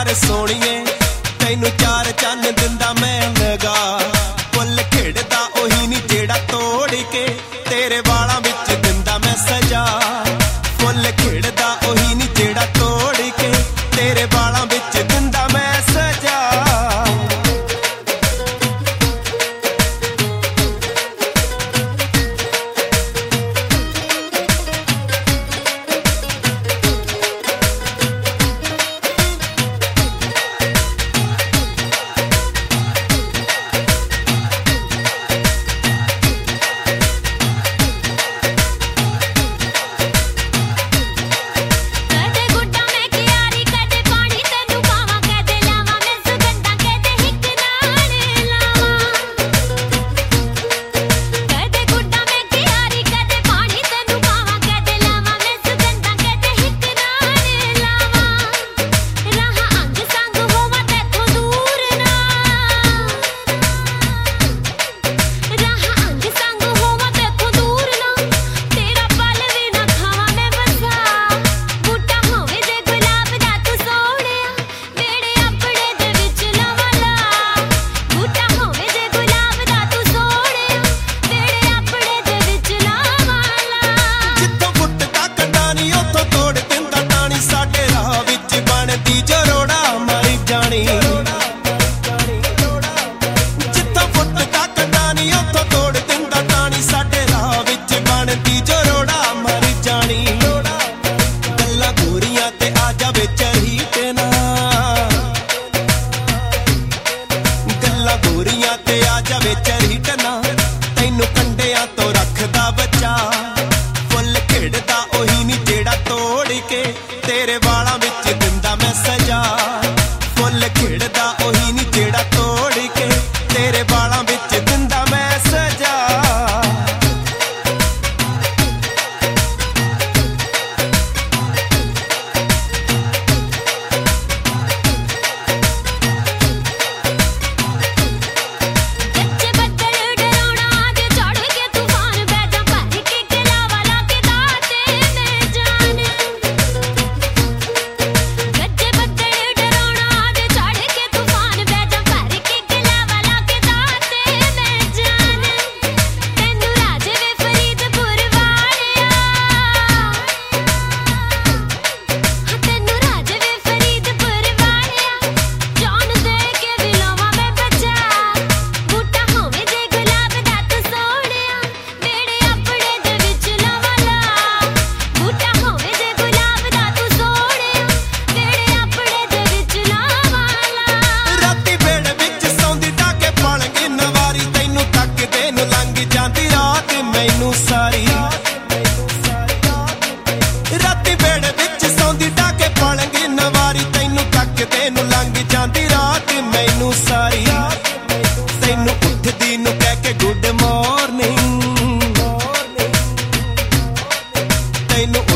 सोहणीए तैनू चार चन्न दिंदा मैं लगा फुल खिड़दा ओही नी जेड़ा तोड़ के तेरे वालां विच दिंदा मैं सजा फुल खिड़दा ओही नी जेड़ा तोड़ के तेरे वालां विच दिंदा मैं सजा तैनू कंडियां तो रखदा बचा फुल खिड़दा ओही नी जेड़ा तोड़ के तेरे वालां विच दिंदा मैं सजा फुल खिड़दा ओही नी जेड़ा तोड़ के तेरे वालां विच दिंदा मैं सजा सारी राती बेड़े विच सौंदी डाके पलंगी नवारी तैनू तकदे नू लंघ जांदी रात मैनू सारी तैनू उठदी नू कह के गुड मॉर्निंग तैनू